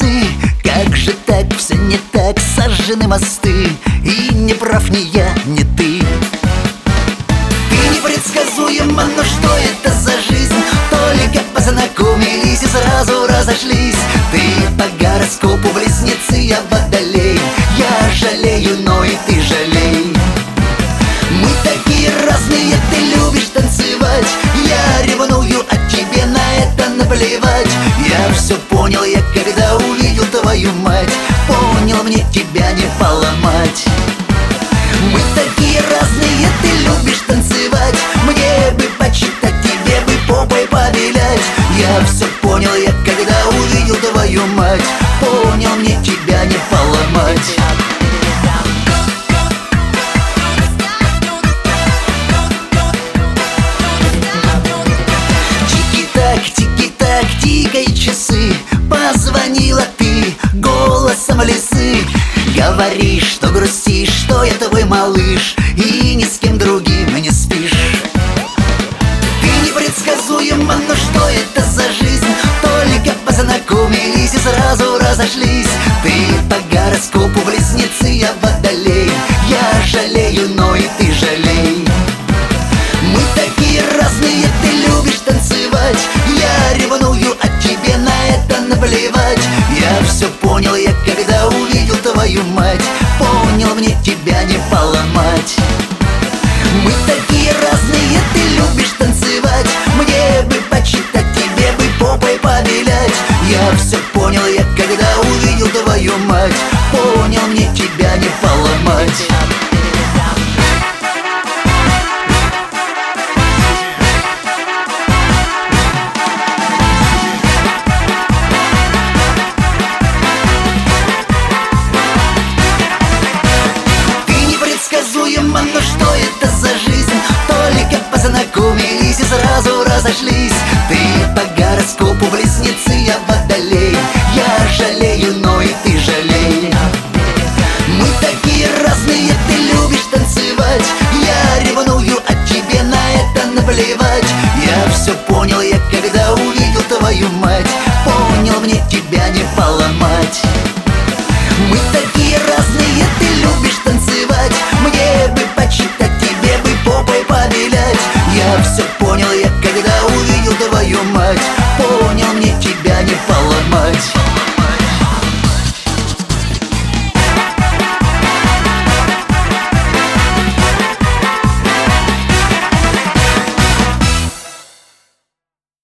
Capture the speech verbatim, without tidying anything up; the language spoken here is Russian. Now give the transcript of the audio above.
сны. Как же так, все не так, сожжены мосты, и не прав ни я, ни ты. Ты непредсказуема, но что это за жизнь? Только познакомились и сразу разошлись. Ты по гороскопу близнецы, я водолей. Я жалею, но и ты жалей. Мы такие разные, ты любишь танцевать. Я ревную, а тебе на это наплевать. Я все понял, я когда увидел твою мать, понял, мне тебя не поломать. Мы такие разные, ты любишь танцевать. Мне бы почитать, тебе бы попой повилять. Я все понял, я когда увидел твою мать, понял, мне тебя не поломать. Тики-так, тики-так, тикай часы. Позвонила ты голосом лисы. Говоришь, что грустишь, что я твой малыш, и ни с кем другим не спишь. Ты непредсказуема, но что это за жизнь? Только познакомились и сразу разошлись. Ты по гороскопу близнецы, я водолей. Я жалею, но и ты жалей. Мы такие разные, ты любишь танцевать. Я ревную, а тебе на это наплевать. Я все понял, я когда увидел твою мать, понял, мне тебя не поломать. Мы такие разные, ты любишь танцевать. Мне бы почитать, тебе бы попой повилять. Я все понял, я когда увидел твою мать, понял, мне тебя не поломать. Но что это за жизнь? Только познакомились и сразу разошлись. Ты по гороскопу близнецы, я водолей. Я жалею, но и ты жалей. Мы такие разные, ты любишь танцевать. Я ревную, а тебе на это наплевать. Я все понял, я когда увидел твою мать, понял, мне тебя не поломать. Мы такие разные, ты любишь танцевать. Мне бы почитать, тебе бы попой повилять. Я все понял, я когда увидел твою мать,